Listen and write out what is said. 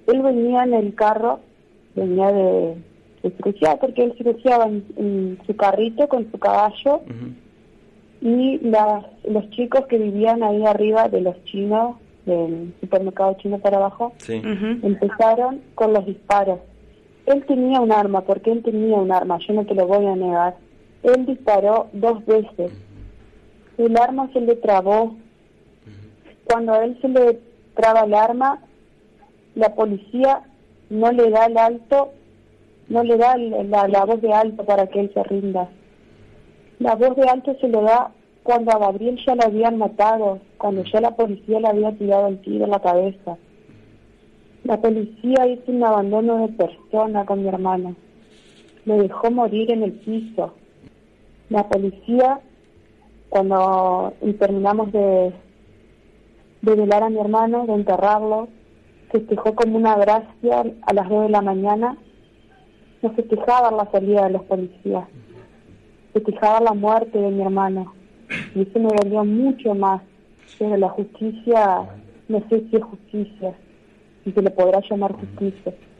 Él venía en el carro, venía de cirugía, porque él cirugía en su carrito con su caballo, y los chicos que vivían ahí arriba de los chinos, del supermercado chino para abajo, empezaron con los disparos. Él tenía un arma, porque él tenía un arma, yo no te lo voy a negar. Él disparó 2 veces. El arma se le trabó. Cuando a él se le traba el arma, la policía no le da el alto, no le da la voz de alto para que él se rinda. La voz de alto se le da cuando a Gabriel ya lo habían matado, cuando ya la policía le había tirado el tiro en la cabeza. La policía hizo un abandono de persona con mi hermano. Lo dejó morir en el piso. La policía, cuando terminamos de velar a mi hermano, de enterrarlo, festejó como una gracia a las 2 de la mañana. No festejaba la salida de los policías, festejaba la muerte de mi hermano. Y eso me dolió mucho más. Pero la justicia, no sé si es justicia, si se le podrá llamar justicia.